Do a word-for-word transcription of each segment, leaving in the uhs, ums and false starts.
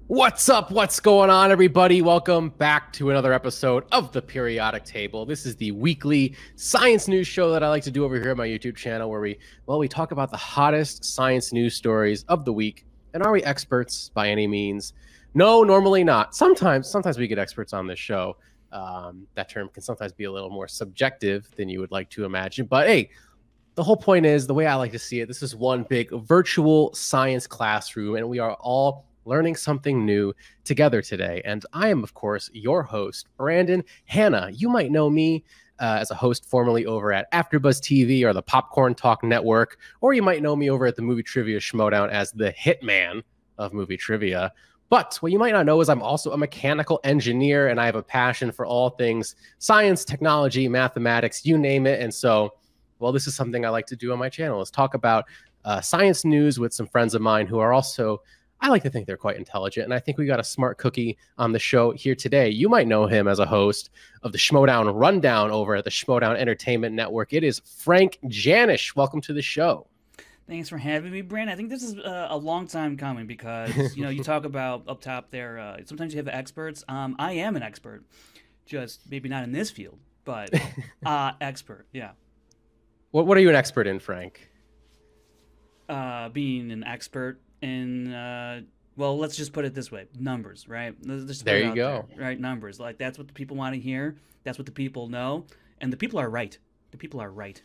What's up? What's going on, everybody? Welcome back to another episode of the Periodic Table. This is the weekly science news show that I like to do over here on my YouTube channel, where we, well, we talk about the hottest science news stories of the week. And are we experts by any means? No, normally not. Sometimes, sometimes we get experts on this show. Um, that term can sometimes be a little more subjective than you would like to imagine. But hey, the whole point is, the way I like to see it, this is one big virtual science classroom, and we are all learning something new together today. And I am, of course, your host, Brandon Hanna. You might know me uh, as a host formerly over at AfterBuzz T V or the Popcorn Talk Network, or you might know me over at the Movie Trivia Schmodown as the hitman of movie trivia. But what you might not know is I'm also a mechanical engineer, and I have a passion for all things science, technology, mathematics, you name it. And so, well, this is something I like to do on my channel, is talk about uh, science news with some friends of mine who are also, I like to think they're quite intelligent, and I think we got a smart cookie on the show here today. You might know him as a host of the Schmodown Rundown over at the Schmodown Entertainment Network. It is Frank Janisch. Welcome to the show. Thanks for having me, Brand. I think this is uh, a long time coming because, you know, you talk about up top there, uh, sometimes you have experts. Um, I am an expert, just maybe not in this field, but uh, expert, yeah. What, what are you an expert in, Frank? Uh, being an expert in, uh, well, let's just put it this way, numbers, right? Let's just put There it you out go. there, right? Numbers. Like, that's what the people want to hear. That's what the people know. And the people are right. The people are right.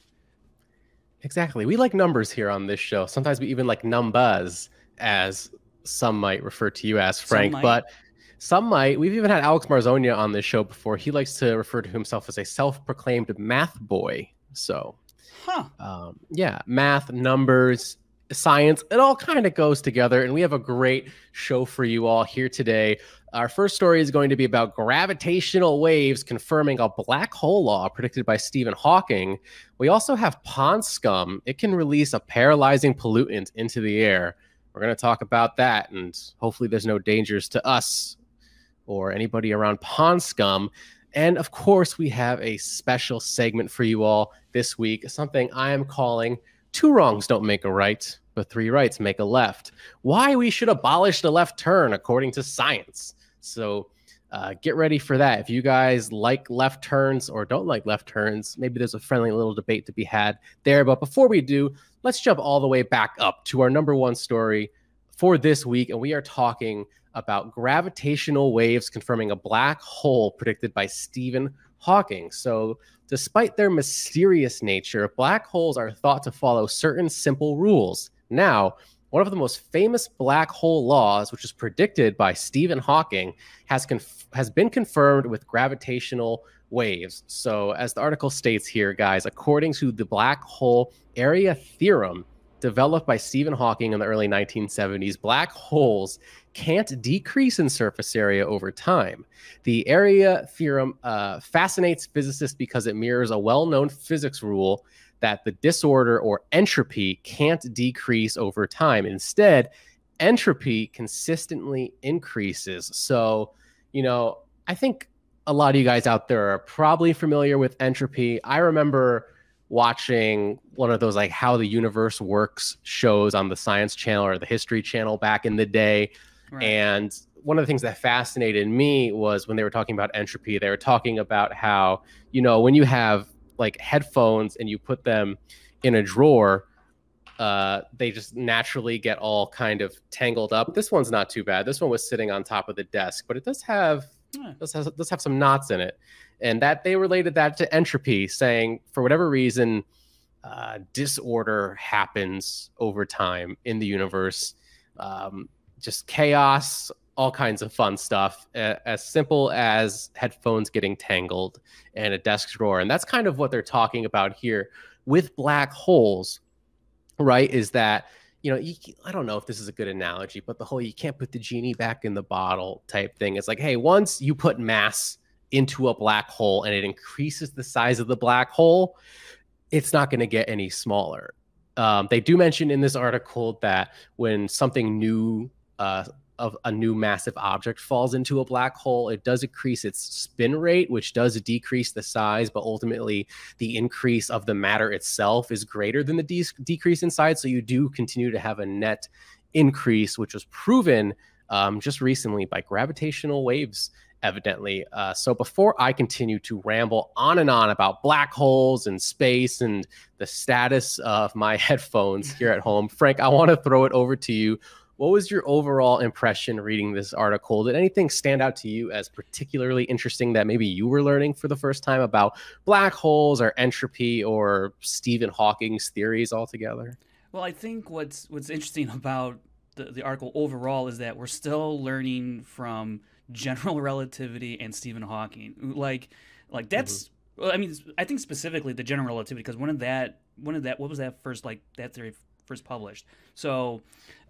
Exactly. We like numbers here on this show. Sometimes we even like numbers, as some might refer to you as, Frank. But some might. We've even had Alex Marzonia on this show before. He likes to refer to himself as a self-proclaimed math boy. So, huh. um, yeah, math, numbers, science, it all kind of goes together. And we have a great show for you all here today. Our first story is going to be about gravitational waves confirming a black hole law predicted by Stephen Hawking. We also have pond scum. It can release a paralyzing pollutant into the air. We're going to talk about that, and hopefully there's no dangers to us or anybody around pond scum. And of course, we have a special segment for you all this week, something I am calling Two Wrongs Don't Make a Right, but Three Rights Make a Left. Why we should abolish the left turn according to science. So uh, get ready for that. If you guys like left turns or don't like left turns, maybe there's a friendly little debate to be had there. But before we do, let's jump all the way back up to our number one story for this week. And we are talking about gravitational waves confirming a black hole predicted by Stephen Hawking. So despite their mysterious nature, black holes are thought to follow certain simple rules. Now, one of the most famous black hole laws, which is predicted by Stephen Hawking, has conf- has been confirmed with gravitational waves. So as the article states here, guys, according to the black hole area theorem developed by Stephen Hawking in the early nineteen seventies, black holes can't decrease in surface area over time. The area theorem uh, fascinates physicists because it mirrors a well-known physics rule that the disorder or entropy can't decrease over time. Instead, entropy consistently increases. So, you know, I think a lot of you guys out there are probably familiar with entropy. I remember watching one of those like How the Universe Works shows on the Science Channel or the History Channel back in the day. Right. And one of the things that fascinated me was when they were talking about entropy, they were talking about how, you know, when you have like headphones and you put them in a drawer, uh, they just naturally get all kind of tangled up. This one's not too bad. This one was sitting on top of the desk, but it does have, yeah. does, has, does have some knots in it. And that they related that to entropy, saying for whatever reason, uh, disorder happens over time in the universe. Um, just chaos, all kinds of fun stuff, as simple as headphones getting tangled and a desk drawer. And that's kind of what they're talking about here with black holes, right? Is that, you know, you, I don't know if this is a good analogy, but the whole you can't put the genie back in the bottle type thing. It's like, hey, once you put mass into a black hole and it increases the size of the black hole, it's not going to get any smaller. Um, they do mention in this article that when something new, uh, of a new massive object falls into a black hole, it does increase its spin rate, which does decrease the size, but ultimately the increase of the matter itself is greater than the de decrease in size. So you do continue to have a net increase, which was proven um, just recently by gravitational waves, evidently. Uh, so before I continue to ramble on and on about black holes and space and the status of my headphones here at home, Frank, I want to throw it over to you. What was your overall impression reading this article? Did anything stand out to you as particularly interesting that maybe you were learning for the first time about black holes or entropy or Stephen Hawking's theories altogether? Well, I think what's what's interesting about the, the article overall is that we're still learning from general relativity and Stephen Hawking. Like, like that's. Mm-hmm. Well, I mean, I think specifically the general relativity, because when did that? When did that? What was that first? Like that theory first published? So.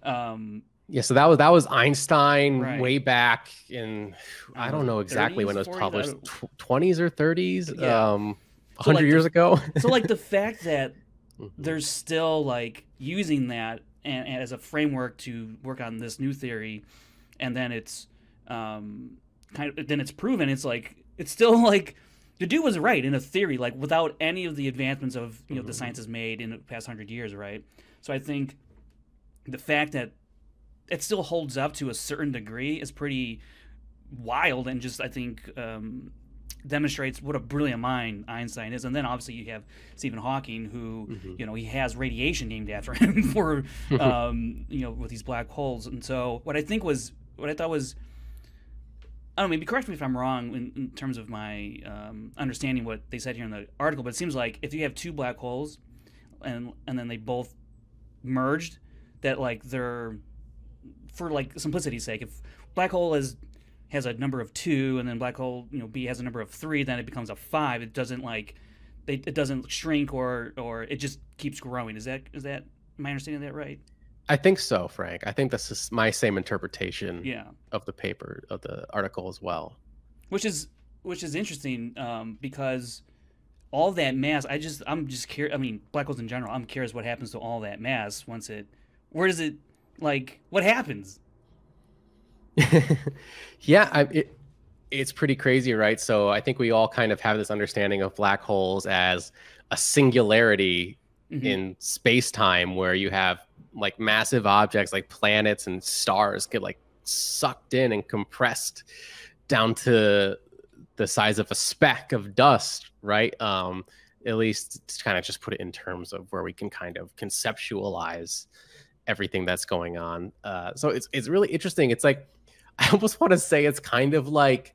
Um, yeah, so that was that was Einstein right. way back in I don't know exactly thirties, when it was forties, published, twenties or thirties, yeah. um, a so hundred like years the, ago. So like the fact that there's still like using that and, and as a framework to work on this new theory, and then it's um, kind of then it's proven. It's like it's still like the dude was right in a theory, like without any of the advancements of you know mm-hmm. the science has made in the past hundred years, right? So I think the fact that it still holds up to a certain degree is pretty wild, and just I think um, demonstrates what a brilliant mind Einstein is. And then obviously you have Stephen Hawking, who mm-hmm. you know he has radiation named after him for um, you know with these black holes. And so what I think was what I thought was I don't know, maybe correct me if I'm wrong in, in terms of my um, understanding what they said here in the article, but it seems like if you have two black holes and and then they both merged, that like they're for like simplicity's sake, if black hole is has a number of two and then black hole you know B has a number of three, then it becomes a five. It doesn't like they, it doesn't shrink or or it just keeps growing. Is that is that am I understanding that right? I think so, Frank. I think this is my same interpretation yeah. of the paper of the article as well. Which is which is interesting um, because all that mass. I just I'm just curious. I mean, black holes in general. I'm curious what happens to all that mass once it. Where does it, like, what happens? yeah, I, it, it's pretty crazy, right? So I think we all kind of have this understanding of black holes as a singularity mm-hmm. in space-time where you have, like, massive objects like planets and stars get, like, sucked in and compressed down to the size of a speck of dust, right? Um, at least to kind of just put it in terms of where we can kind of conceptualize everything that's going on. Uh, so it's it's really interesting. It's like, I almost want to say it's kind of like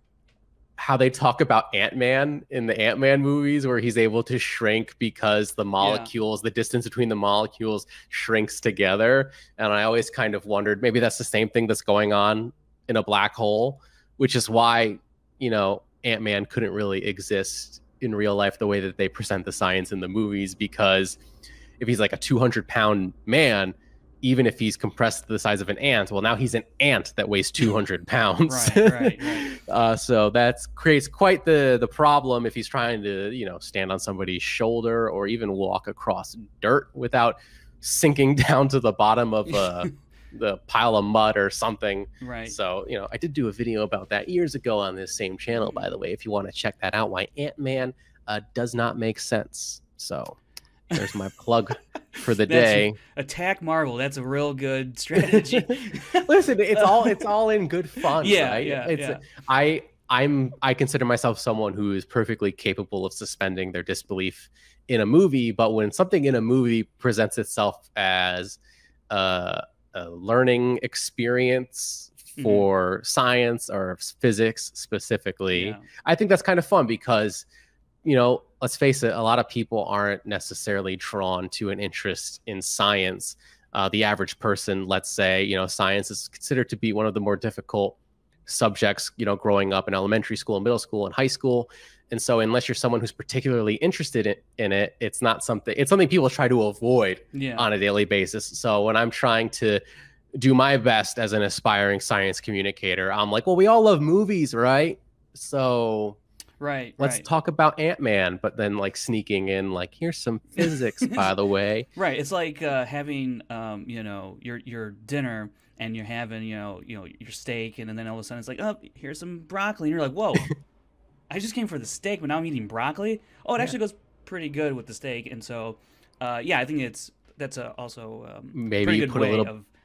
how they talk about Ant-Man in the Ant-Man movies, where he's able to shrink because the molecules, yeah. the distance between the molecules shrinks together. And I always kind of wondered, maybe that's the same thing that's going on in a black hole, which is why, you know, Ant-Man couldn't really exist in real life the way that they present the science in the movies, because if he's like a two hundred pound man, even if he's compressed to the size of an ant, well, now he's an ant that weighs two hundred pounds. right, right, right. Uh, so that creates quite the the problem if he's trying to, you know, stand on somebody's shoulder or even walk across dirt without sinking down to the bottom of uh, the pile of mud or something. Right. So, you know, I did do a video about that years ago on this same channel, by the way, if you want to check that out, why Ant-Man uh, does not make sense. So there's my plug for the That's day. Attack Marvel. That's a real good strategy. Listen, it's all it's all in good fun, yeah, right? Yeah, it's yeah. I I'm I consider myself someone who is perfectly capable of suspending their disbelief in a movie, but when something in a movie presents itself as a, a learning experience for mm-hmm. science or physics specifically, yeah. I think that's kind of fun because, you know, let's face it, a lot of people aren't necessarily drawn to an interest in science. Uh, the average person, let's say, you know, science is considered to be one of the more difficult subjects, you know, growing up in elementary school and middle school and high school. And so unless you're someone who's particularly interested in, in it, it's not something, it's something people try to avoid yeah. on a daily basis. So when I'm trying to do my best as an aspiring science communicator, I'm like, well, we all love movies, right? So right, let's right. talk about Ant-Man, but then like sneaking in, like, here's some physics, by the way. Right. It's like uh, having, um, you know, your your dinner and you're having, you know, you know, your steak, and then all of a sudden it's like, oh, here's some broccoli, and you're like, whoa, I just came for the steak, but now I'm eating broccoli. Oh, it yeah. actually goes pretty good with the steak, and so, uh, yeah, I think it's that's a, also um, maybe pretty good put way a little of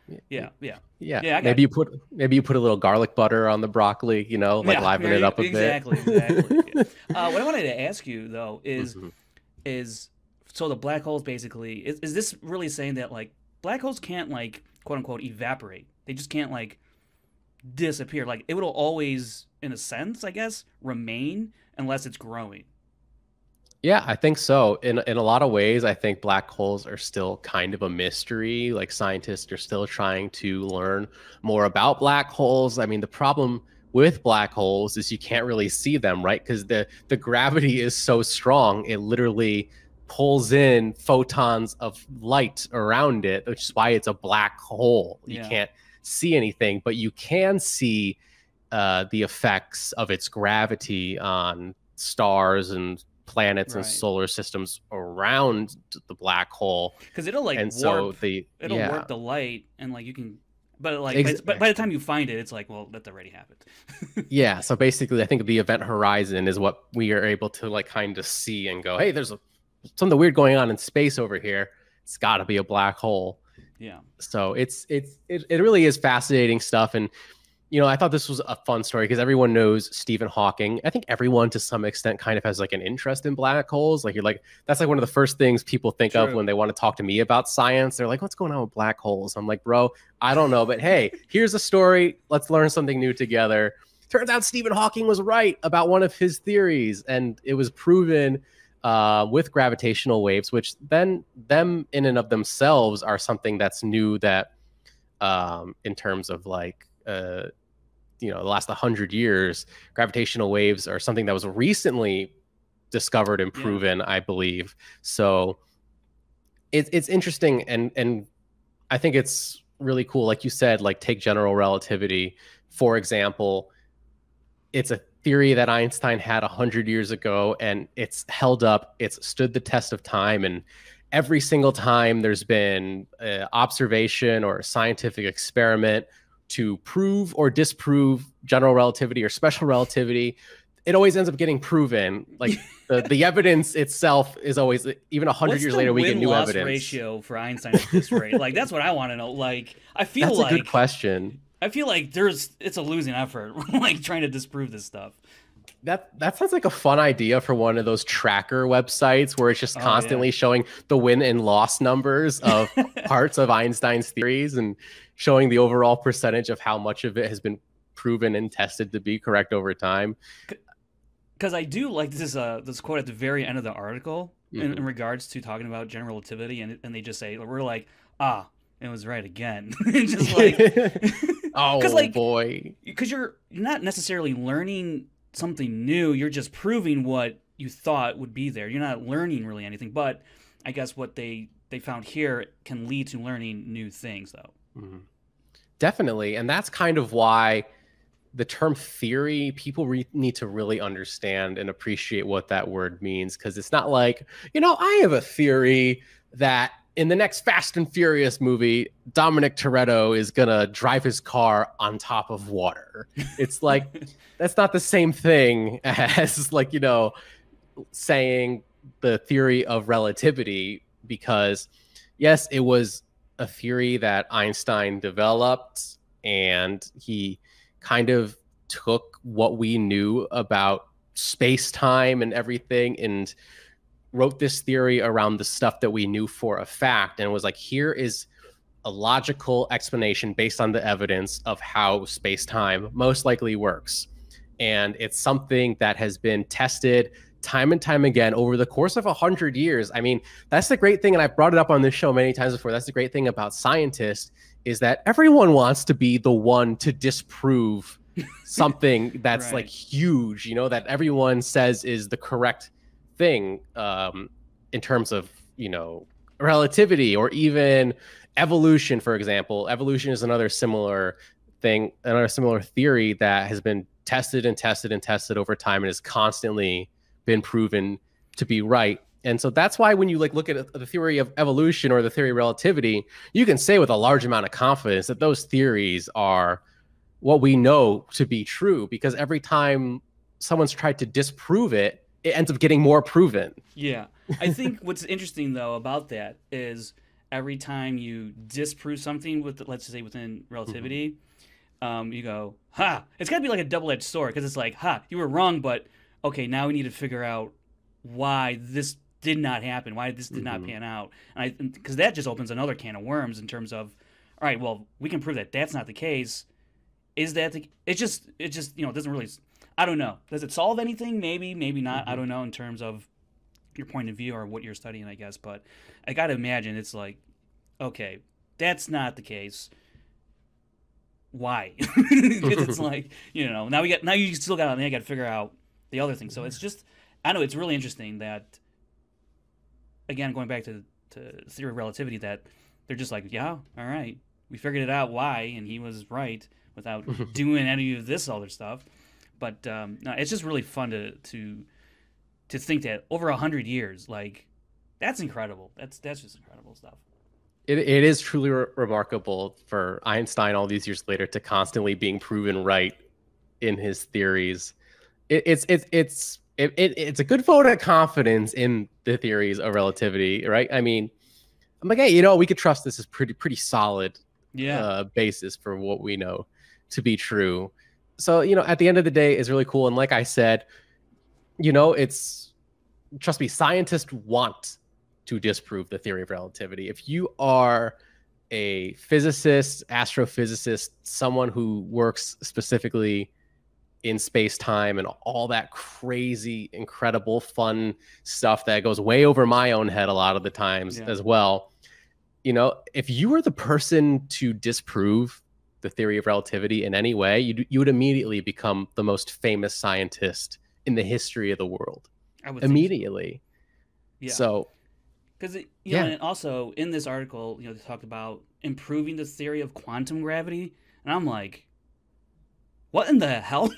Yeah, yeah, Yeah, yeah. I got maybe you put maybe you put a little garlic butter on the broccoli, you know, like yeah, liven yeah, it e- up a bit. exactly, exactly. Yeah. Uh, what I wanted to ask you though is Mhm. is so the black holes basically is is this really saying that like black holes can't like quote unquote evaporate? They just can't like disappear. Like it will always, in a sense, I guess, remain unless it's growing. Yeah, I think so. In in a lot of ways, I think black holes are still kind of a mystery. Like scientists are still trying to learn more about black holes. I mean, the problem with black holes is you can't really see them, right? Because the the gravity is so strong, it literally pulls in photons of light around it, which is why it's a black hole. You Yeah, can't see anything, but you can see uh, the effects of its gravity on stars and planets and right. solar systems around the black hole. Because it'll like And so warp, the it'll yeah, warp the light, and like you can, but like, but, but by the time exactly. you find it, it's like, well, that's already happened. Yeah, so basically I think the event horizon is what we are able to like kind of see and go, hey, there's a, something weird going on in space over here. It's got to be a black hole. Yeah, So it's it's it, it really is fascinating stuff. And you know, I thought this was a fun story because everyone knows Stephen Hawking. I think everyone to some extent kind of has like an interest in black holes. Like you're like, that's like one of the first things people think of true. when they want to talk to me about science. They're like, what's going on with black holes? I'm like, bro, I don't know. But hey, here's a story. Let's learn something new together. Turns out Stephen Hawking was right about one of his theories, and it was proven uh, with gravitational waves, which then them in and of themselves are something that's new that um, in terms of like, uh, you know the last one hundred years, gravitational waves are something that was recently discovered and Yeah. proven, I believe. So it, it's interesting, and and I think it's really cool, like you said, like take general relativity for example. It's a theory that Einstein had one hundred years ago, and it's held up, it's stood the test of time. And every single time there's been an observation or a scientific experiment to prove or disprove general relativity or special relativity, it always ends up getting proven. Like the, the evidence itself is always, even one hundred What's years the later, we get win new loss evidence. ratio for Einstein at this rate? Like that's what I want to know. Like I feel That's a good like question. I feel like there's it's a losing effort, like trying to disprove this stuff. That that sounds like a fun idea for one of those tracker websites where it's just Oh yeah. constantly showing the win and loss numbers of parts of Einstein's theories and showing the overall percentage of how much of it has been proven and tested to be correct over time. Because I do like this uh this quote at the very end of the article in, Hmm. in regards to talking about general relativity, and and they just say we're like ah it was right again, just like because Oh like boy. because you're you're not necessarily learning something new, you're just proving what you thought would be there. You're not learning really anything, but I guess what they they found here can lead to learning new things though. Mhm. Definitely. And that's kind of why the term theory, people re- need to really understand and appreciate what that word means. Because it's not like, you know, I have a theory that in the next Fast and Furious movie, Dominic Toretto is going to drive his car on top of water. It's like, that's not the same thing as, like, you know, saying the theory of relativity, because yes, it was a theory that Einstein developed, and he kind of took what we knew about space time and everything and wrote this theory around the stuff that we knew for a fact, and was like, here is a logical explanation based on the evidence of how space time most likely works. And it's something that has been tested time and time again over the course of a hundred years. I mean, that's the great thing, and I've brought it up on this show many times before. That's the great thing about scientists, is that everyone wants to be the one to disprove something that's like Right. huge, you know, that everyone says is the correct thing, um, in terms of, you know, relativity or even evolution, for example. Evolution is another similar thing, another similar theory that has been tested and tested and tested over time and has constantly been proven to be right. And so that's why when you like look at the theory of evolution or the theory of relativity, you can say with a large amount of confidence that those theories are what we know to be true, because every time someone's tried to disprove it, it ends up getting more proven. Yeah. I think what's interesting though about that is every time you disprove something with, let's just say, within relativity, mm-hmm. um, you go, ha! It's got to be like a double-edged sword because it's like, ha, you were wrong, but okay, now we need to figure out why this did not happen, why this did mm-hmm. not pan out, and I because that just opens another can of worms in terms of, all right, well, we can prove that that's not the case. Is that the? It just it just you know doesn't really. I don't know. Does it solve anything? Maybe, maybe not. Mm-hmm. I don't know in terms of your point of view or what you're studying, I guess. But I got to imagine it's like, okay, that's not the case. Why? Because it's like, you know, now we got now you still got now you got to figure out the other thing. So it's just, I know it's really interesting that, again, going back to to theory of relativity, that they're just like, yeah, all right, we figured it out why, and he was right without doing any of this other stuff. But um, no, it's just really fun to to to think that over a hundred years, like, that's incredible. That's that's just incredible stuff. It it is truly re- remarkable for Einstein all these years later to constantly being proven right in his theories. It, it's it's it's it, it, it's a good vote of confidence in the theories of relativity, right? I mean, I'm like, hey, you know, we could trust this is pretty pretty solid, yeah, uh, basis for what we know to be true. So, you know, at the end of the day, it's really cool. And like I said, you know, it's, trust me, scientists want to disprove the theory of relativity. If you are a physicist, astrophysicist, someone who works specifically in space-time and all that crazy, incredible, fun stuff that goes way over my own head a lot of the times yeah. as well, you know, if you were the person to disprove the theory of relativity in any way, you you would immediately become the most famous scientist in the history of the world. I would immediately. So. Yeah. So, because you yeah. know, and also in this article, you know, they talked about improving the theory of quantum gravity, and I'm like, what in the hell?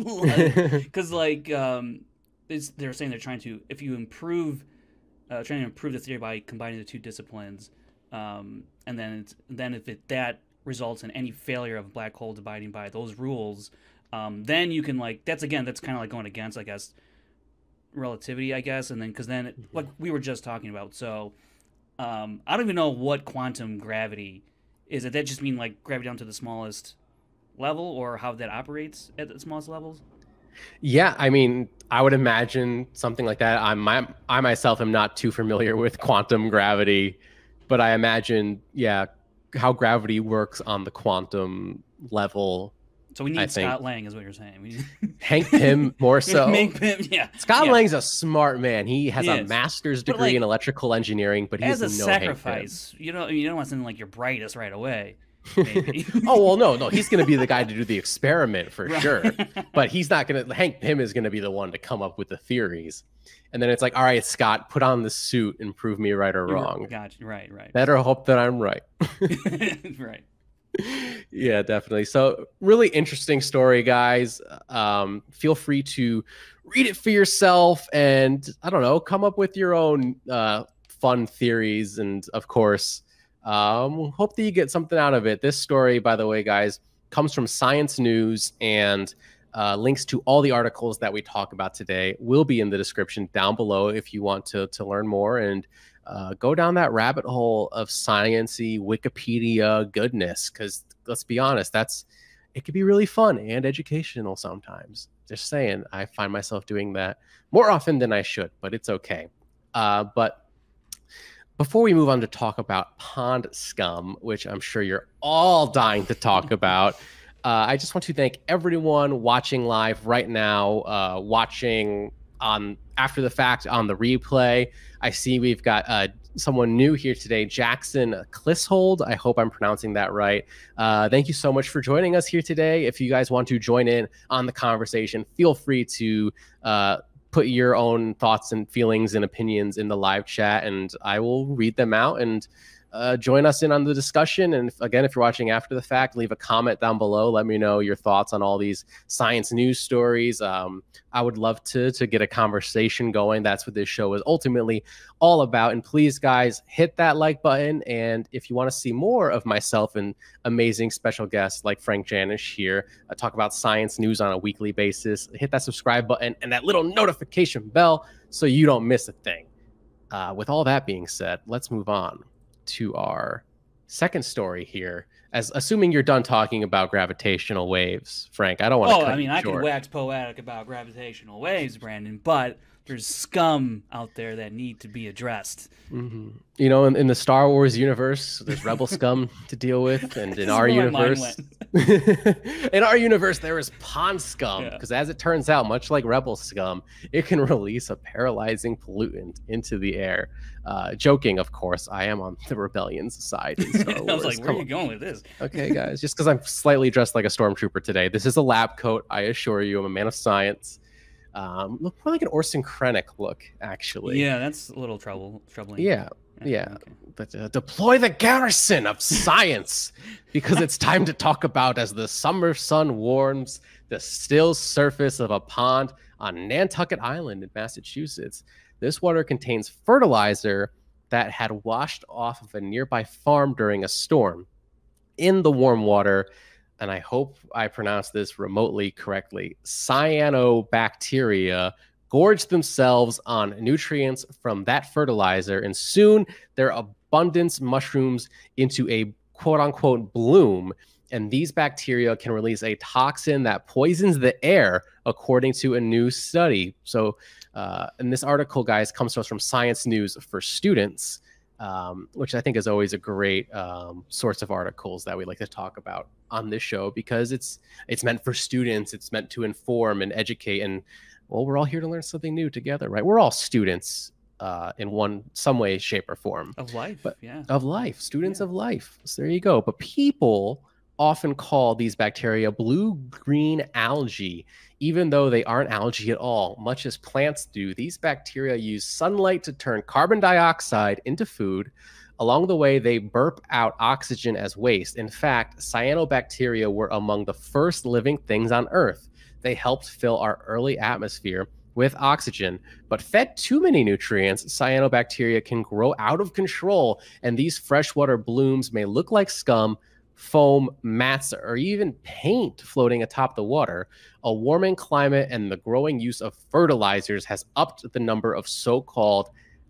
Because like, like um, it's, they're saying they're trying to, if you improve, uh, trying to improve the theory by combining the two disciplines, um, and then it's then if it that results in any failure of a black hole abiding by those rules, um, then you can, like, that's again that's kind of like going against, I guess, relativity, I guess, and then because then it, like we were just talking about, so um, I don't even know what quantum gravity is. It that just mean like gravity down to the smallest level, or how that operates at the smallest levels? Yeah, I mean, I would imagine something like that. I'm I, I myself am not too familiar with quantum gravity, but I imagine, yeah, how gravity works on the quantum level. So we need Scott Lang, is what you're saying. We need... Hank Pym more so. Hank Pym, yeah. Scott yeah. Lang's a smart man. He has he a is. master's degree like, in electrical engineering, but he as has a no sacrifice. Hank Pym. You know, you don't want something like your brightest right away. Maybe. Oh well, no, no. He's going to be the guy to do the experiment for right. sure. But he's not going to. Hank Pym is going to be the one to come up with the theories. And then it's like, all right, Scott, put on the suit and prove me right or wrong. Gotcha. Right, right. Better hope that I'm right. Right. Yeah, definitely. So really interesting story, guys. Um, feel free to read it for yourself and, I don't know, come up with your own uh, fun theories. And of course, um, hope that you get something out of it. This story, by the way, guys, comes from Science News, and uh, links to all the articles that we talk about today will be in the description down below if you want to, to learn more and uh, go down that rabbit hole of science-y Wikipedia goodness. Because let's be honest, that's it can be really fun and educational sometimes. Just saying, I find myself doing that more often than I should, but it's okay. Uh, but before we move on to talk about pond scum, which I'm sure you're all dying to talk about, uh, I just want to thank everyone watching live right now, uh, watching on after the fact on the replay. I see we've got uh, someone new here today, Jackson Clishold. I hope I'm pronouncing that right. Uh, thank you so much for joining us here today. If you guys want to join in on the conversation, feel free to uh, put your own thoughts and feelings and opinions in the live chat, and I will read them out and uh, join us in on the discussion. And if, again, if you're watching after the fact, leave a comment down below. Let me know your thoughts on all these science news stories. Um, I would love to, to get a conversation going. That's what this show is ultimately all about. And please, guys, hit that like button. And if you want to see more of myself and amazing special guests like Frank Janish here, I talk about science news on a weekly basis, hit that subscribe button and that little notification bell so you don't miss a thing. Uh, with all that being said, let's move on to our second story here. As assuming you're done talking about gravitational waves, Frank, I don't want to Oh, cut I mean, you I short. could wax poetic about gravitational waves, Brandon, but there's scum out there that need to be addressed. Mm-hmm. You know, in, in the Star Wars universe, there's rebel scum to deal with, and in our universe, in our universe, there is pond scum. Because yeah. as it turns out, much like rebel scum, it can release a paralyzing pollutant into the air. Uh, joking, of course, I am on the rebellion's side in Star Wars. I was like, where Come are you on. going with this? Okay, guys, just because I'm slightly dressed like a stormtrooper today. This is a lab coat, I assure you. I'm a man of science. Um, look more like an Orson Krennic look, actually. Yeah, that's a little trouble, troubling. Yeah, yeah. Okay. But uh, deploy the garrison of science, because it's time to talk about as the summer sun warms the still surface of a pond on Nantucket Island in Massachusetts. This water contains fertilizer that had washed off of a nearby farm during a storm. In the warm water, and I hope I pronounced this remotely correctly, cyanobacteria gorge themselves on nutrients from that fertilizer, and soon their abundance mushrooms into a quote-unquote bloom, and these bacteria can release a toxin that poisons the air, according to a new study. So, uh, and this article, guys, comes to us from Science News for Students, um, which I think is always a great um, source of articles that we like to talk about on this show, because it's it's meant for students. It's meant to inform and educate, and well, we're all here to learn something new together, right? We're all students uh, in one, some way, shape, or form of life, but yeah, of life, students yeah. of life. So there you go. But people often call these bacteria blue-green algae, even though they aren't algae at all, much as plants do. These bacteria use sunlight to turn carbon dioxide into food. Along the way, they burp out oxygen as waste. In fact, cyanobacteria were among the first living things on Earth. They helped fill our early atmosphere with oxygen, but fed too many nutrients, cyanobacteria can grow out of control, and these freshwater blooms may look like scum, foam, mats, or even paint floating atop the water. A warming climate and the growing use of fertilizers has upped the number of so-called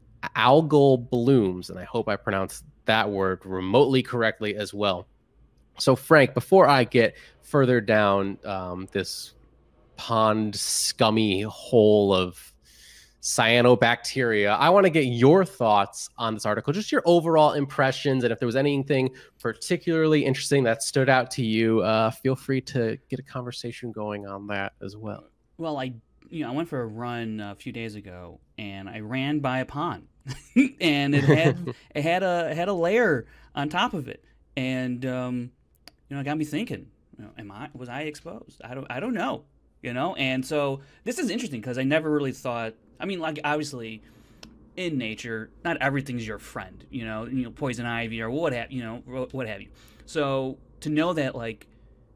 algal blooms, and I hope I pronounced that word remotely correctly as well. So, Frank, before I get further down um, this pond scummy hole of cyanobacteria, I want to get your thoughts on this article, just your overall impressions, and if there was anything particularly interesting that stood out to you, uh, feel free to get a conversation going on that as well. Well, I you know I went for a run a few days ago, and I ran by a pond, and it had it had a it had a layer on top of it, and um, you know, it got me thinking, you know, am I was I exposed? I don't I don't know. You know, and so this is interesting because I never really thought. I mean, like, obviously, in nature, not everything's your friend. You know, you know, poison ivy or what have you know, what have you. So to know that, like,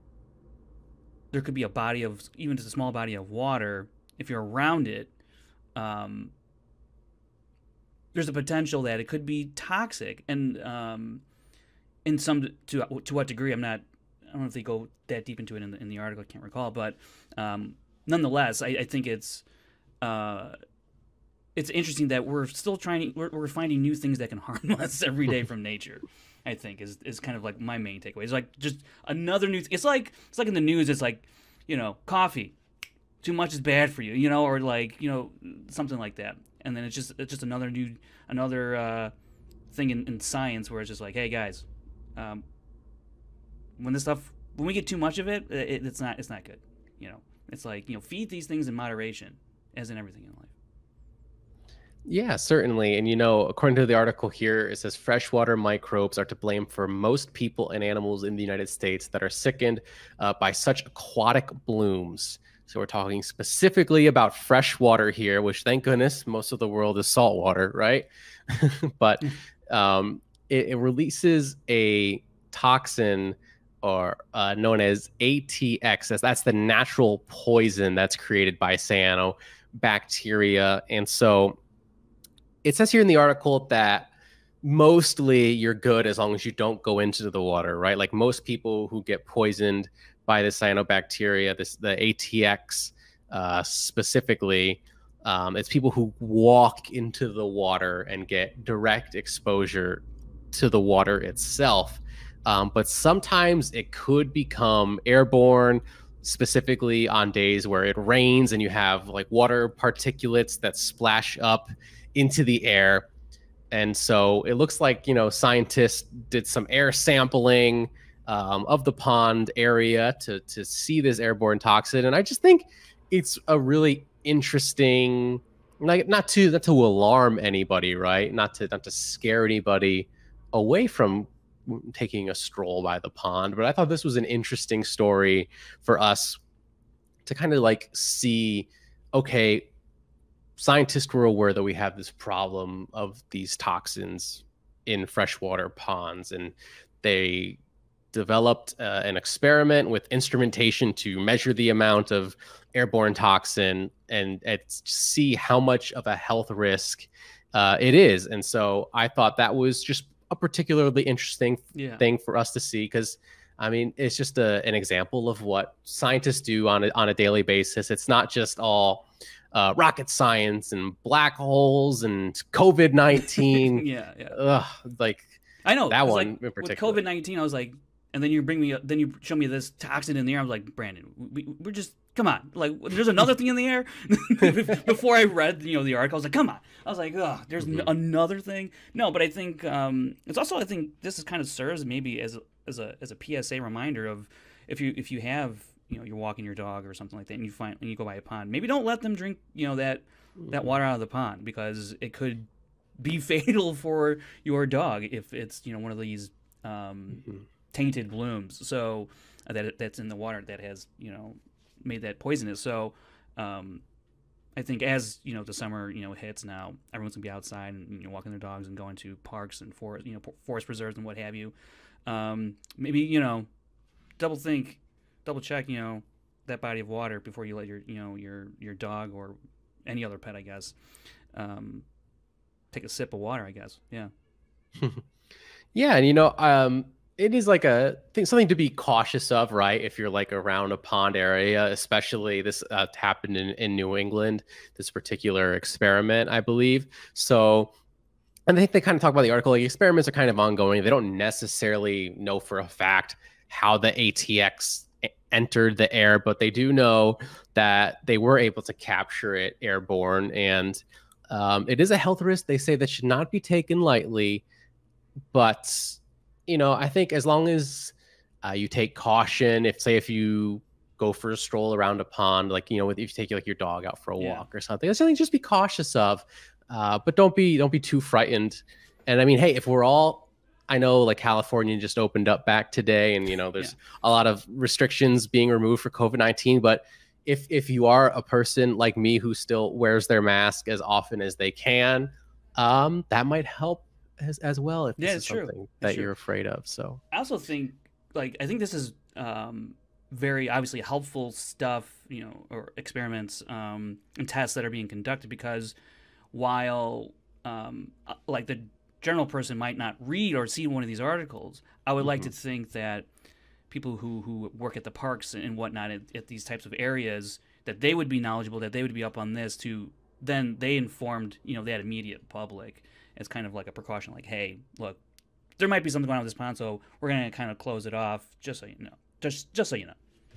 there could be a body of even just a small body of water, if you're around it, um, there's a potential that it could be toxic, and um, in some to to what degree, I'm not. I don't know if they go that deep into it in the, in the article. I can't recall, but um, nonetheless, I, I think it's uh, it's interesting that we're still trying. We're, we're finding new things that can harm us every day from nature. I think is is kind of like my main takeaway. It's like just another new. It's like it's like in the news. It's like, you know, coffee, too much is bad for you. You know, or like, you know, something like that. And then it's just it's just another new another uh, thing in, in science where it's just like, hey guys. Um, When this stuff, when we get too much of it, it, it's not, it's not good. You know, it's like, you know, feed these things in moderation, as in everything in life. Yeah, certainly. And, you know, according to the article here, it says freshwater microbes are to blame for most people and animals in the United States that are sickened uh, by such aquatic blooms. So we're talking specifically about freshwater here, which, thank goodness, most of the world is saltwater, right? But um, it, it releases a toxin, or uh, known as A T X. That's the natural poison that's created by cyanobacteria. And so it says here in the article that mostly you're good as long as you don't go into the water, right? Like most people who get poisoned by the cyanobacteria, this the A T X uh, specifically, um, it's people who walk into the water and get direct exposure to the water itself. Um, but sometimes it could become airborne, specifically on days where it rains and you have like water particulates that splash up into the air. And so it looks like, you know, scientists did some air sampling um, of the pond area to, to see this airborne toxin. And I just think it's a really interesting, like not to, not to alarm anybody, right? Not to, not to scare anybody away from taking a stroll by the pond. But I thought this was an interesting story for us to kind of like see, okay, scientists were aware that we have this problem of these toxins in freshwater ponds, and they developed uh, an experiment with instrumentation to measure the amount of airborne toxin and, and see how much of a health risk uh, it is. And so I thought that was just a particularly interesting yeah. thing for us to see, because I mean, it's just a, an example of what scientists do on a, on a daily basis. It's not just all uh, rocket science and black holes and COVID nineteen. yeah, yeah. Ugh, like I know that one like, in particular. With COVID nineteen, I was like, and then you bring me, then you show me this toxin in the air. I was like, Brandon, we, we're just come on. Like, there's another thing in the air. Before I read, you know, the article, I was like, come on. I was like, oh, there's mm-hmm. n- another thing. No, but I think um, it's also, I think this is kind of serves maybe as as a as a P S A reminder of if you if you have, you know, you're walking your dog or something like that, and you find when you go by a pond, maybe don't let them drink, you know, that that water out of the pond, because it could be fatal for your dog if it's, you know, one of these um, mm-hmm. tainted blooms. So uh, that that's in the water that has, you know, made that poisonous. So um, I think as, you know, the summer, you know, hits now, everyone's gonna be outside and, you know, walking their dogs and going to parks and forest, you know, forest preserves and what have you. Um, maybe, you know, double think, double check, you know, that body of water before you let your, you know, your, your dog or any other pet, I guess, um, take a sip of water, I guess. Yeah. yeah. And, you know, um, it is like a thing, something to be cautious of, right? If you're like around a pond area, especially this uh, happened in, in New England, this particular experiment, I believe. So, and I think they kind of talk about the article, like experiments are kind of ongoing. They don't necessarily know for a fact how the A T X entered the air, but they do know that they were able to capture it airborne. And um, it is a health risk, they say, that should not be taken lightly. But, you know, I think as long as uh, you take caution, if say if you go for a stroll around a pond, like, you know, if you take like your dog out for a yeah. walk or something, it's something just be cautious of. Uh, but don't be don't be too frightened. And I mean, hey, if we're all, I know like California just opened up back today, and you know there's yeah. a lot of restrictions being removed for COVID nineteen. But if if you are a person like me who still wears their mask as often as they can, um, that might help as as well. If yeah, this is true. something it's that true. you're afraid of. So I also think like I think this is um, very obviously helpful stuff, you know, or experiments um, and tests that are being conducted, because while um, like the general person might not read or see one of these articles, I would mm-hmm. like to think that people who, who work at the parks and whatnot at, at these types of areas, that they would be knowledgeable, that they would be up on this to then they informed, you know, that immediate public as kind of like a precaution, like, hey, look, there might be something going on with this pond, so we're going to kind of close it off, just so you know, just just so you know.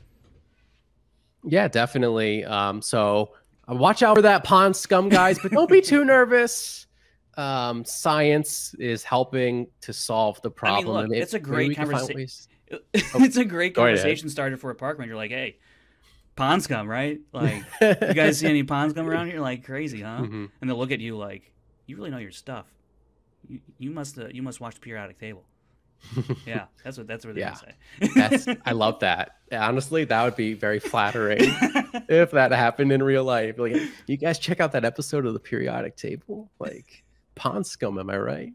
Yeah, definitely. Um, so watch out for that pond scum, guys, but don't be too nervous. Um, science is helping to solve the problem. I mean, look, it, it's a great conversation. Oh, it's a great conversation started for a park ranger. Like, hey, pond scum, right? Like, you guys see any pond scum around here? Like, crazy, huh? Mm-hmm. And they'll look at you like, you really know your stuff. You, you must uh, you must watch the periodic table. Yeah, that's what that's what they're yeah. gonna say. That's, I love that. Honestly, that would be very flattering if that happened in real life. Like, you guys check out that episode of the periodic table. Like, pond scum, am I right?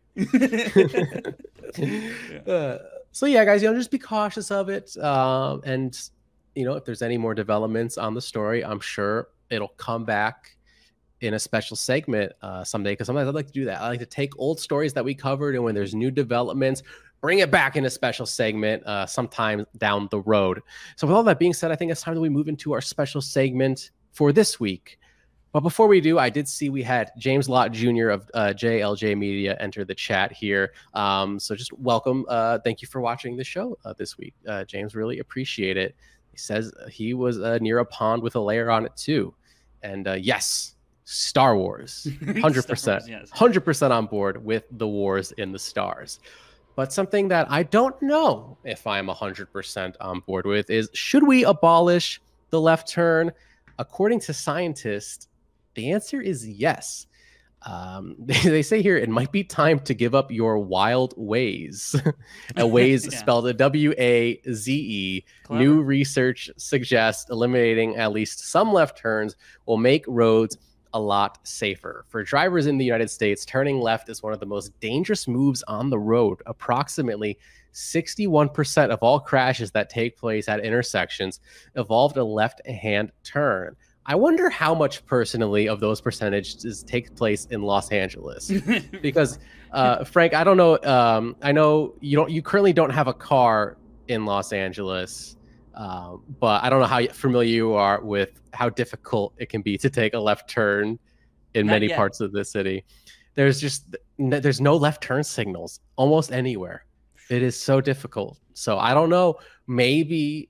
yeah. Uh, so yeah, guys, you know, just be cautious of it. Um, and you know, if there's any more developments on the story, I'm sure it'll come back in a special segment uh, someday. Because sometimes I'd like to do that. I like to take old stories that we covered, and when there's new developments, bring it back in a special segment uh, sometime down the road. So with all that being said, I think it's time that we move into our special segment for this week. But before we do, I did see we had James Lott Junior of uh, J L J Media enter the chat here. Um, so just welcome. Uh, thank you for watching the show uh, this week. Uh, James, really appreciate it. He says he was uh, near a pond with a layer on it too. And uh, yes, Star Wars, one hundred percent, Star Wars, yes. one hundred percent on board with the wars in the stars. But something that I don't know if I'm one hundred percent on board with is, should we abolish the left turn? According to scientists, the answer is yes. Um, they, they say here, it might be time to give up your wild ways. A ways yeah. spelled a W A Z E. Clever. New research suggests eliminating at least some left turns will make roads a lot safer. For drivers in the United States, turning left is one of the most dangerous moves on the road. Approximately sixty-one percent of all crashes that take place at intersections involved a left-hand turn. I wonder how much personally of those percentages take place in Los Angeles, because uh, Frank, I don't know. Um, I know you don't. You currently don't have a car in Los Angeles, uh, but I don't know how familiar you are with how difficult it can be to take a left turn in Not many yet. parts of the city. There's just there's no left turn signals almost anywhere. It is so difficult. So I don't know. Maybe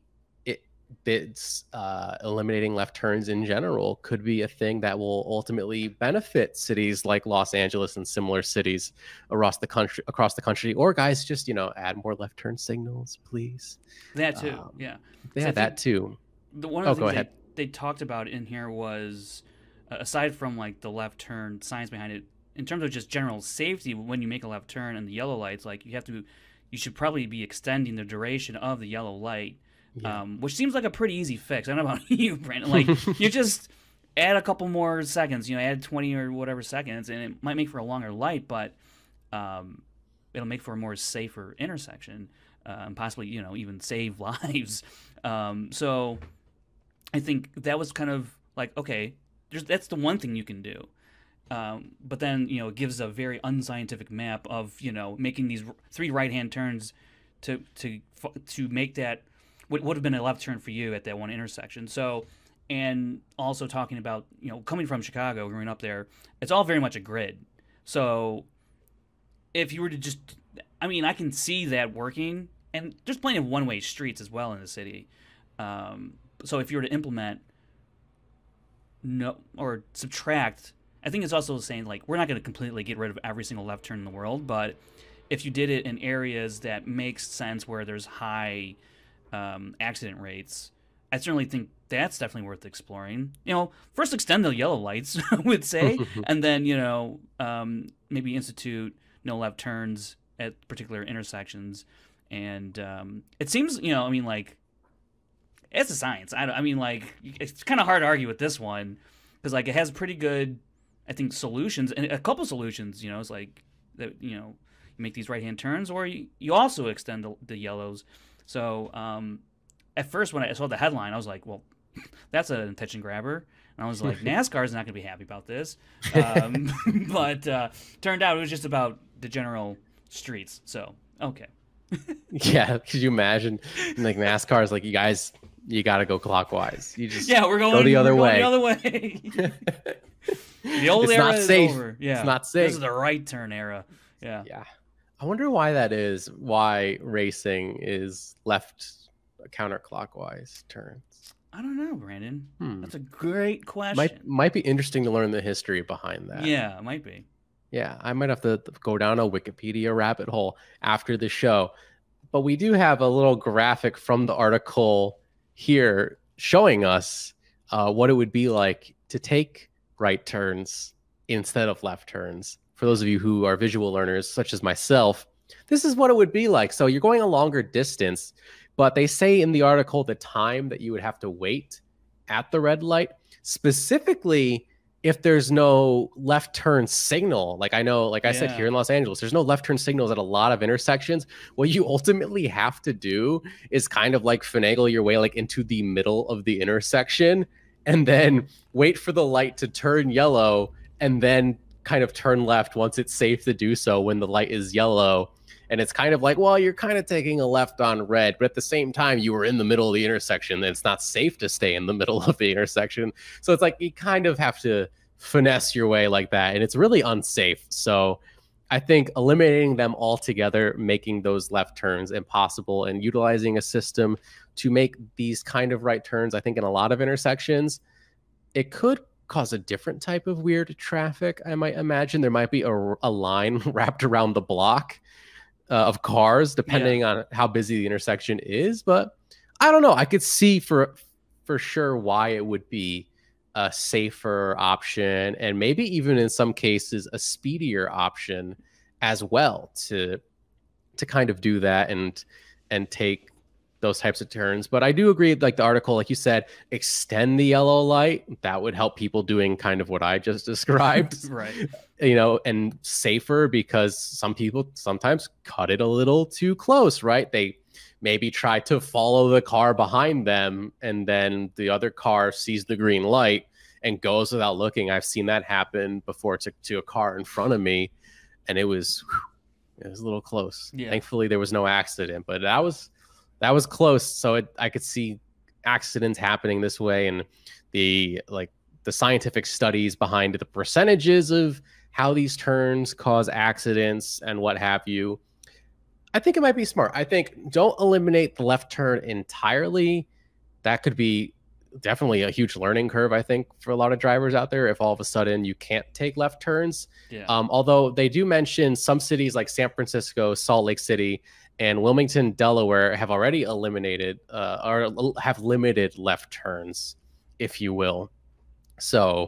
bids uh, eliminating left turns in general could be a thing that will ultimately benefit cities like Los Angeles and similar cities across the country. Across the country, or guys, just you know, add more left turn signals, please. That too, um, yeah. Yeah, that too. The one of the oh, things they, they talked about in here was, uh, aside from like the left turn science behind it, in terms of just general safety, when you make a left turn and the yellow lights, like you have to, you should probably be extending the duration of the yellow light. Yeah. Um, which seems like a pretty easy fix. I don't know about you, Brandon. Like, you just add a couple more seconds, you know, add twenty or whatever seconds, and it might make for a longer light, but um, it'll make for a more safer intersection, uh, and possibly, you know, even save lives. Um, so I think that was kind of like, okay, there's, that's the one thing you can do. Um, but then, you know, it gives a very unscientific map of, you know, making these three right-hand turns to to to make that what would have been a left turn for you at that one intersection. So, and also talking about, you know, coming from Chicago, growing up there, it's all very much a grid. So if you were to just, I mean, I can see that working, and there's plenty of one-way streets as well in the city. Um, so if you were to implement no or subtract, I think it's also saying, like, we're not going to completely get rid of every single left turn in the world, but if you did it in areas that makes sense where there's high um, accident rates, I certainly think that's definitely worth exploring. You know, first extend the yellow lights, I would say, and then, you know, um, maybe institute no left turns at particular intersections. And um, it seems, you know, I mean, like, it's a science. I, I mean, like, it's kind of hard to argue with this one because, like, it has pretty good, I think, solutions, and a couple solutions. You know, it's like that. You know, you make these right-hand turns, or you, you also extend the, the yellows. So um, at first, when I saw the headline, I was like, well, that's an attention grabber. And I was like, NASCAR's not going to be happy about this. Um, but uh, turned out it was just about the general streets. So, okay. Yeah, could you imagine? Like, NASCAR's like, you guys, you got to go clockwise. You just yeah, we're going go the other we're way. Going the other way. The old it's era not is safe. over. Yeah, it's not safe. This is the right turn era. Yeah. Yeah. I wonder why that is. Why racing is left counterclockwise turns. I don't know, Brandon. Hmm. That's a great question. Might might be interesting to learn the history behind that. Yeah, it might be. Yeah, I might have to go down a Wikipedia rabbit hole after the show. But we do have a little graphic from the article here showing us uh, what it would be like to take right turns instead of left turns. For those of you who are visual learners, such as myself, this is what it would be like. So you're going a longer distance, but they say in the article the time that you would have to wait at the red light, specifically if there's no left turn signal. Like I know, like I yeah. said, here in Los Angeles, there's no left turn signals at a lot of intersections. What you ultimately have to do is kind of like finagle your way like into the middle of the intersection and then wait for the light to turn yellow and then kind of turn left once it's safe to do so when the light is yellow. And it's kind of like, well, you're kind of taking a left on red, but at the same time, you were in the middle of the intersection, and it's not safe to stay in the middle of the intersection. So it's like you kind of have to finesse your way like that, and it's really unsafe. So I think eliminating them altogether, making those left turns impossible, and utilizing a system to make these kind of right turns, I think in a lot of intersections, it could cause a different type of weird traffic. I might imagine there might be a, a line wrapped around the block uh, of cars, depending yeah. on how busy the intersection is. But I don't know. I could see for for sure why it would be a safer option, and maybe even in some cases a speedier option as well to to kind of do that and and take those types of turns. But I do agree, like the article, like you said, extend the yellow light. That would help people doing kind of what I just described. Right. You know, and safer, because some people sometimes cut it a little too close, right? They maybe try to follow the car behind them, and then the other car sees the green light and goes without looking. I've seen that happen before to, to a car in front of me, and it was whew, it was a little close. Yeah. Thankfully, there was no accident, but that was that was close. So it, I could see accidents happening this way, and the like the scientific studies behind the percentages of how these turns cause accidents and what have you. I think it might be smart. I think don't eliminate the left turn entirely. That could be definitely a huge learning curve, I think, for a lot of drivers out there, if all of a sudden you can't take left turns. Yeah. Um, although they do mention some cities like San Francisco, Salt Lake City, and Wilmington, Delaware have already eliminated uh, or have limited left turns, if you will. So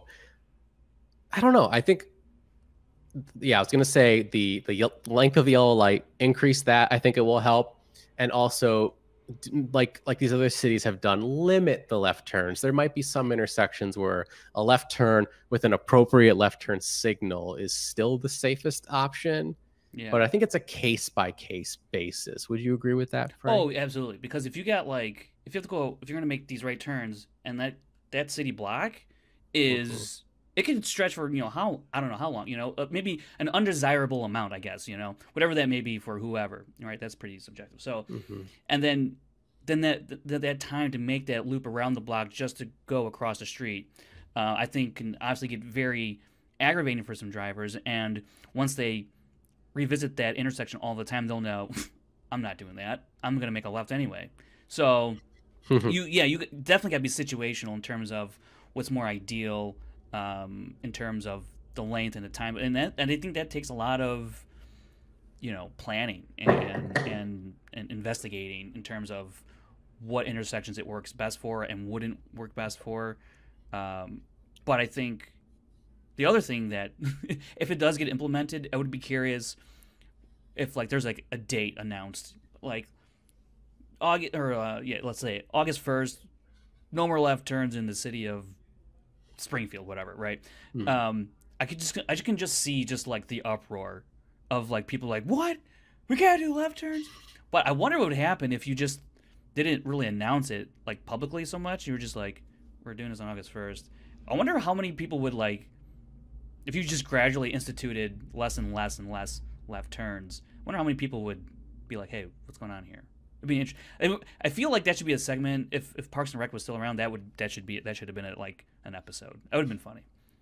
I don't know. I think, yeah, I was going to say the, the length of the yellow light, increase that. I think it will help. And also, like like these other cities have done, limit the left turns. There might be some intersections where a left turn with an appropriate left turn signal is still the safest option. Yeah. But I think it's a case by case basis. Would you agree with that, Frank? Oh, absolutely. Because if you got like, if you have to go, if you're going to make these right turns, and that that city block is, mm-hmm. it can stretch for, you know, how, I don't know how long, you know, uh, maybe an undesirable amount, I guess, you know, whatever that may be for whoever, right? That's pretty subjective. So, mm-hmm. and then, then that, that, that time to make that loop around the block just to go across the street, uh, I think can obviously get very aggravating for some drivers. And once they revisit that intersection all the time, they'll know, I'm not doing that. I'm going to make a left anyway. So you, yeah, you definitely got to be situational in terms of what's more ideal, um, in terms of the length and the time. And that, and I think that takes a lot of, you know, planning and, and, and investigating in terms of what intersections it works best for and wouldn't work best for. Um, but I think the other thing that if it does get implemented, I would be curious if like there's like a date announced, like August or uh, yeah, let's say August first, no more left turns in the city of Springfield, whatever, right? Mm. Um, I could just I can just see just like the uproar of like people like, what? We can't do left turns? But I wonder what would happen if you just didn't really announce it like publicly so much. You were just like, we're doing this on August first. I wonder how many people would like, if you just gradually instituted less and less and less left turns. I wonder how many people would be like, hey, what's going on here? It'd be interesting. I feel like that should be a segment. If, if Parks and Rec was still around, that would that should be that should have been a, like an episode. That would have been funny.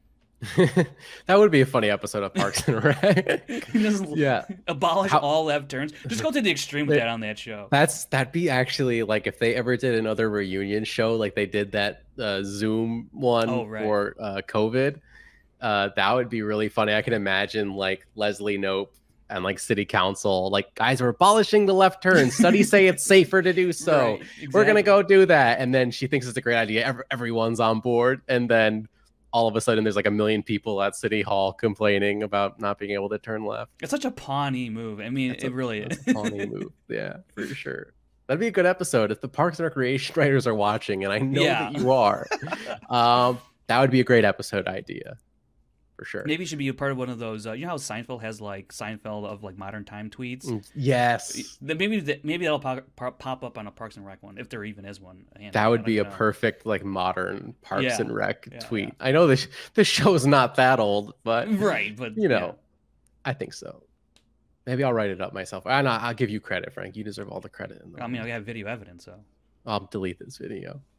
That would be a funny episode of Parks and Rec. Yeah, abolish How, all left turns. Just go to the extreme with it, that on that show. That's that'd be actually like if they ever did another reunion show, like they did that uh, Zoom one oh, right. for uh, COVID. Uh, that would be really funny. I can imagine like Leslie Knope and like city council, like, guys, we're abolishing the left turn. Studies say it's safer to do so. Right, exactly. We're gonna go do that. And then she thinks it's a great idea. Every, everyone's on board, and then all of a sudden there's like a million people at City Hall complaining about not being able to turn left. It's such a Pawnee move. I mean, it's it a, really is. A Pawnee move. Yeah, for sure. That'd be a good episode if the Parks and Recreation writers are watching, and I know yeah. that you are. um, that would be a great episode idea. For sure. Maybe you should be a part of one of those. Uh, you know how Seinfeld has like Seinfeld of like modern time tweets? Yes. Maybe that, maybe that'll pop, pop up on a Parks and Rec one, if there even is one. That would be a know. perfect like modern Parks yeah. and Rec yeah, tweet. Yeah. I know this this show's not that old, but right, but you know, yeah. I think so. Maybe I'll write it up myself. I know I'll give you credit, Frank. You deserve all the credit. In the I mean, I have video evidence, so I'll delete this video.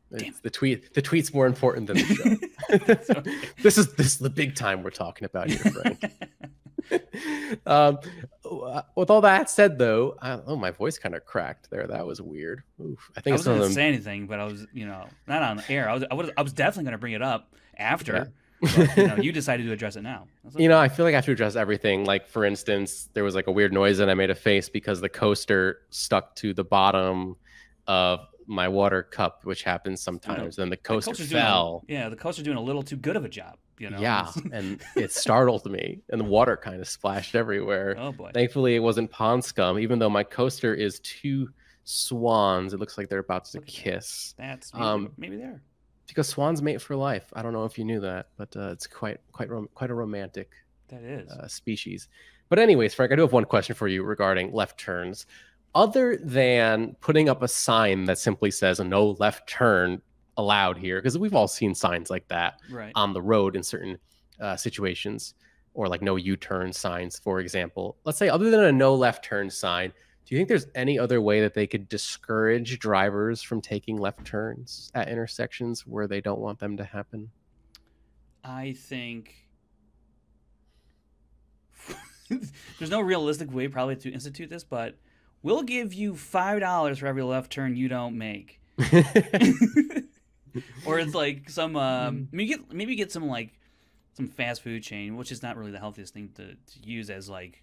It's the tweet. The tweet's more important than the show. Okay. This is this is the big time we're talking about here, Frank. um, with all that said, though, I, oh, my voice kind of cracked there. That was weird. Oof. I think I wasn't going to say anything, but I was, you know, not on the air. I was, I was, I was definitely going to bring it up after. Yeah. But, you know, you decided to address it now. Okay. You know, I feel like I have to address everything. Like, for instance, there was like a weird noise and I made a face because the coaster stuck to the bottom of my water cup, which happens sometimes. And the coaster the fell. A, yeah, the coaster's doing a little too good of a job. You know? Yeah, and it startled me, and the water kind of splashed everywhere. Oh boy! Thankfully, it wasn't pond scum. Even though my coaster is two swans, it looks like they're about to kiss. That's maybe, um, maybe there. Because swans mate for life. I don't know if you knew that, but uh, it's quite quite rom- quite a romantic that is uh, species. But anyways, Frank, I do have one question for you regarding left turns. Other than putting up a sign that simply says "no left turn allowed here," because we've all seen signs like that right. on the road in certain uh, situations, or like no U-turn signs, for example. Let's say other than a no left turn sign, do you think there's any other way that they could discourage drivers from taking left turns at intersections where they don't want them to happen? I think there's no realistic way probably to institute this, but we'll give you five dollars for every left turn you don't make. Or it's like some um, maybe get maybe get some like some fast food chain, which is not really the healthiest thing to, to use as like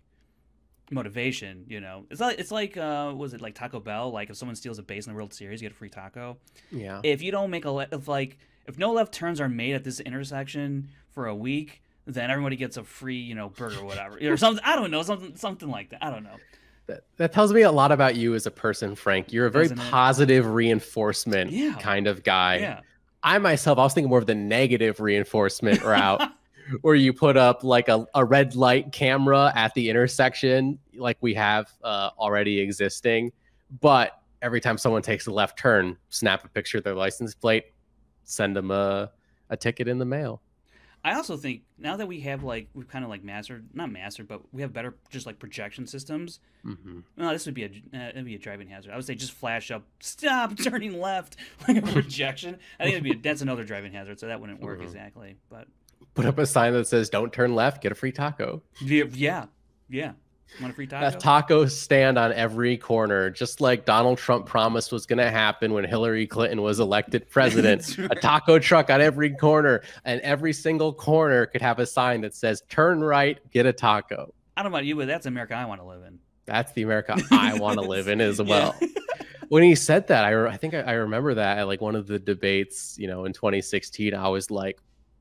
motivation. You know, it's like it's like uh, was it like Taco Bell? Like if someone steals a base in the World Series, you get a free taco. Yeah. If you don't make a le- if like if no left turns are made at this intersection for a week, then everybody gets a free you know burger or whatever or something. I don't know something something like that. I don't know. That, that tells me a lot about you as a person, Frank. You're a very Doesn't positive it? reinforcement yeah. kind of guy. Yeah. I myself, I was thinking more of the negative reinforcement route where you put up like a, a red light camera at the intersection like we have uh, already existing. But every time someone takes a left turn, snap a picture of their license plate, send them a, a ticket in the mail. I also think now that we have like we've kind of like mastered not mastered but we have better just like projection systems. Mm-hmm. Well, this would be a uh, it'd be a driving hazard. I would say just flash up, stop turning left like a projection. I think it'd be a, that's another driving hazard, so that wouldn't work mm-hmm. exactly. But put up a sign that says "Don't turn left, get a free taco." Yeah, yeah, yeah. Want a free taco? A taco stand on every corner, just like Donald Trump promised was going to happen when Hillary Clinton was elected president. Right. A taco truck on every corner, and every single corner could have a sign that says "Turn right, get a taco." I don't know about you, but that's America I want to live in. That's the America I want to live in as well. Yeah. When he said that, I, re- I think I, I remember that at like one of the debates, you know, in twenty sixteen. I was like,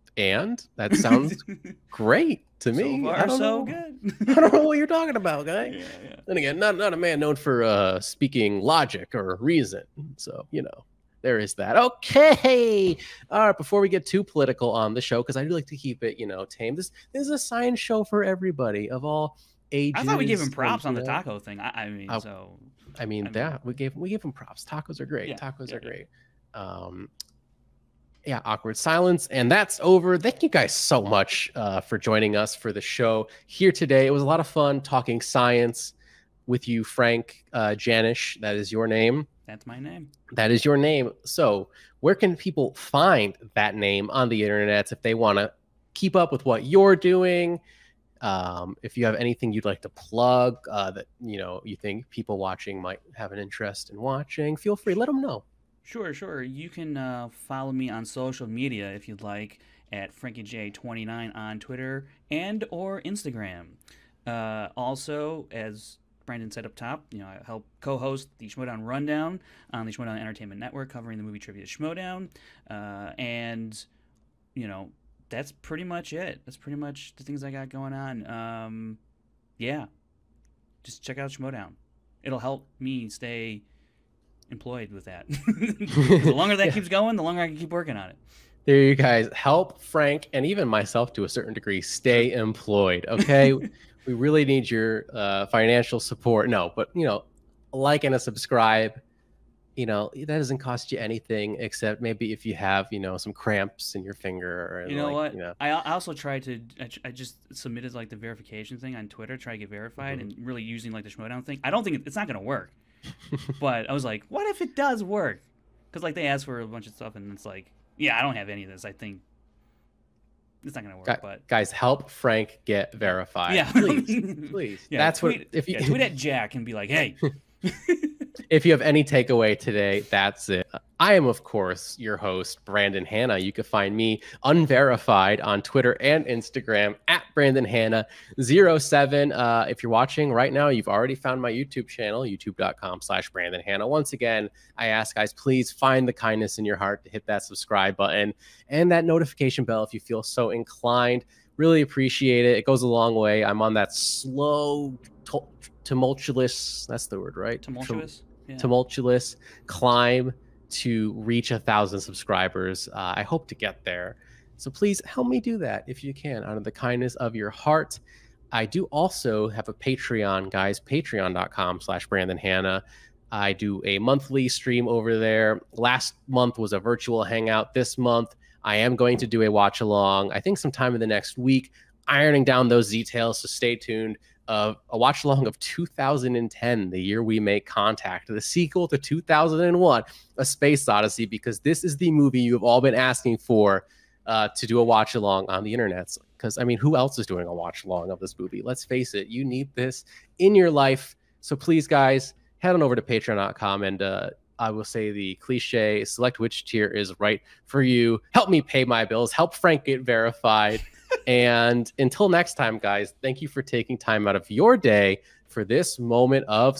and that sounds great to me. So far, I don't so know. good. I don't know what you're talking about, guy. Yeah, yeah. And again, not not a man known for uh, speaking logic or reason. So, you know, there is that. Okay. All right. Before we get too political on the show, because I do like to keep it, you know, tame. This, this is a science show for everybody of all ages. I thought we gave him props and, on the uh, taco thing. I, I mean, I, so. I mean, I mean, yeah, we gave we gave him props. Tacos are great. Yeah, Tacos yeah, are yeah. great. Um, yeah, awkward silence. And that's over. Thank you guys so much uh, for joining us for the show here today. It was a lot of fun talking science with you, Frank uh, Janish. That is your name. That's my name. That is your name. So where can people find that name on the internet if they want to keep up with what you're doing? Um, if you have anything you'd like to plug uh, that, you know, you think people watching might have an interest in watching, feel free. Let them know. Sure, sure. You can uh, follow me on social media if you'd like at Frankie J twenty-nine on Twitter and or Instagram. Uh, also, as Brandon said up top, you know, I help co-host the Schmodown Rundown on the Schmodown Entertainment Network, covering the movie trivia Schmodown. Uh, and, you know, that's pretty much it. That's pretty much the things I got going on. Um, yeah. Just check out Schmodown. It'll help me stay employed with that. The longer that yeah. keeps going, the longer I can keep working on it. There you guys help Frank and even myself to a certain degree stay employed. Okay. We really need your uh, financial support. No, but you know, like and a subscribe, you know, that doesn't cost you anything except maybe if you have, you know, some cramps in your finger or you know like, what, you know. I I also tried to, I, I just submitted like the verification thing on Twitter, try to get verified mm-hmm. and really using like the Schmodown thing. I don't think it, it's not going to work. But I was like, what if it does work? Because like they ask for a bunch of stuff, and it's like, yeah, I don't have any of this. I think it's not gonna work. Gu- But Guys, help Frank get verified. yeah, Please, please. yeah, That's tweet, what if you yeah, tweet at Jack and be like, hey. if you have any takeaway today, that's it. I am, of course, your host, Brandon Hanna. You can find me unverified on Twitter and Instagram at Brandon Hanna zero seven. Uh, if you're watching right now, you've already found my YouTube channel, youtube.com slash Brandon Hanna. Once again, I ask guys, please find the kindness in your heart to hit that subscribe button and that notification bell if you feel so inclined. Really appreciate it. It goes a long way. I'm on that slow, tumultuous, that's the word, right? Tumultuous. Yeah. Tumultuous climb to reach a thousand subscribers. Uh, I hope to get there. So please help me do that if you can, out of the kindness of your heart. I do also have a Patreon, guys, patreon.com slash Brandon Hanna. I do a monthly stream over there. Last month was a virtual hangout. This month, I am going to do a watch along, I think sometime in the next week, ironing down those details. So stay tuned. Of a watch along of two thousand ten, the year we make contact, the sequel to two thousand one, A Space Odyssey, because this is the movie you have all been asking for uh, to do a watch along on the internet. Because, I mean, who else is doing a watch along of this movie? Let's face it, you need this in your life. So please, guys, head on over to patreon dot com and uh, I will say the cliche, select which tier is right for you. Help me pay my bills. Help Frank get verified. And until next time, guys, thank you for taking time out of your day for this moment of